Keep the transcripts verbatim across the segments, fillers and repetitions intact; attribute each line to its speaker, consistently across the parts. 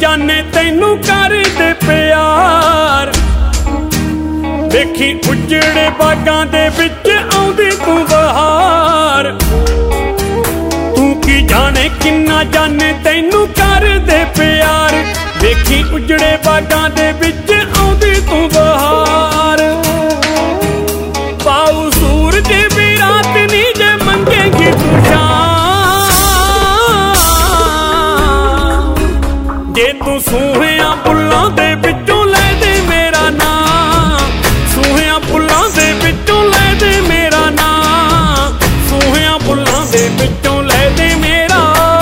Speaker 1: जाने तैनू कर दे प्यार। देखी उजड़े बागां दे विच आउंदी तू बहार। तू की जाने किन्ना जाने तैनू कर दे प्यार। देखी उजड़े बागां दे विच आउंदी तू बहार। पाऊ सूरज भी रात नी जे मंगेगी तू शाम। जे तू सूहिया बुल्लां दे विचों लै दे मेरा नाम। सूहिया बुल्लां दे विचों लै दे मेरा नाम। सूहिया बुल्लां दे विचों लै दे मेरा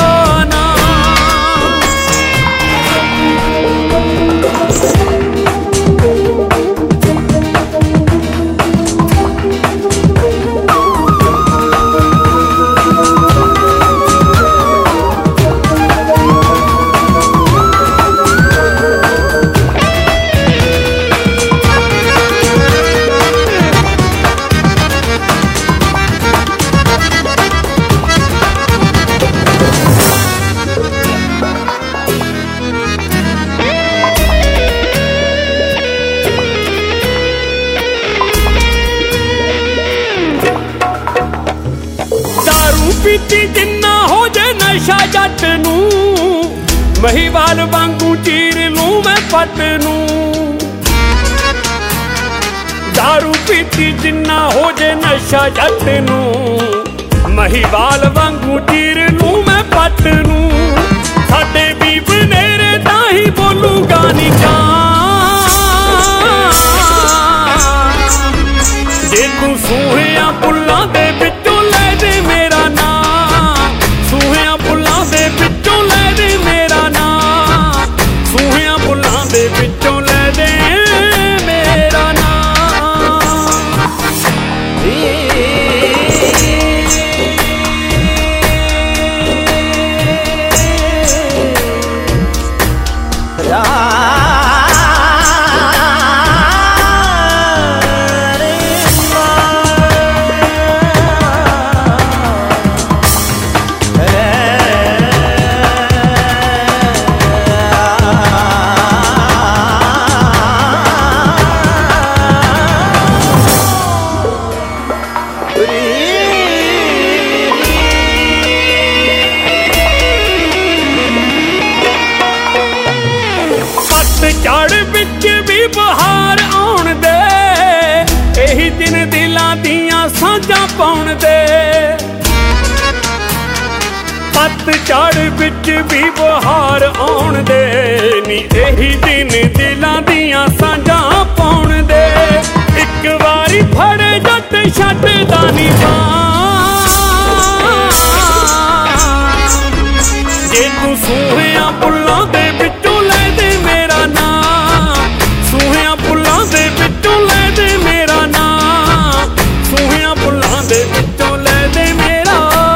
Speaker 1: पीती जिन्ना हो जे नशा जट नू। महीवाल वांगू चीर लूं मैं पट नू। दारू पीती जिन्ना हो जे नशा जट नू। महीवाल वांगू चीर लूं मैं पट नू। साडे भी बनेरे ताही बोलूगा नी जान। जे तू सूहिया बुल्लां दे विचों लै दे मेरा नाम। सूहिया बुल्लां दे विचों लै दे मेरा नाम। सूहिया बुल्लां दे विचों लै दे मेरा चढ़ बिच भी बहार आउण दे। यही दिन दिलां दियां सांझां पाउण दे। पत चढ़ बिच भी बहार आउण दे। नी यही दिन दिलां दियां सांझां पाउण दे। इक वारी फड़े जट छड्डदा नी बाण। जे तू सूहिया बुल्लां दे विचों लै दे मेरा नाम। सूहिया बुल्लां दे विचों लै दे मेरा नाम। सूहिया बुल्लां दे विचों लै दे मेरा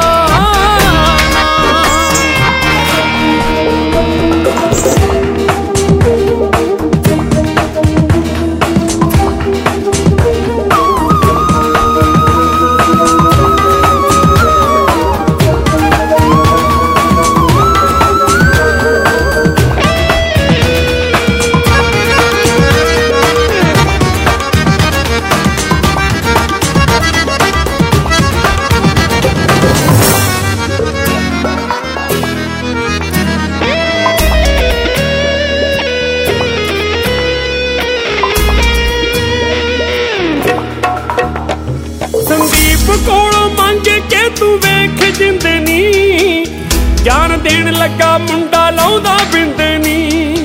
Speaker 1: संदीप कोलों मंग के तू वेख जिंदनी। जान देन लगा मुंडा लाउंदा बिंदनी।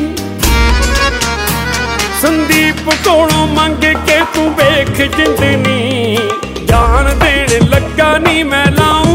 Speaker 1: संदीप कोलों मंग के तू वेख जिंदनी। जान देन लगा नी मैं लाऊं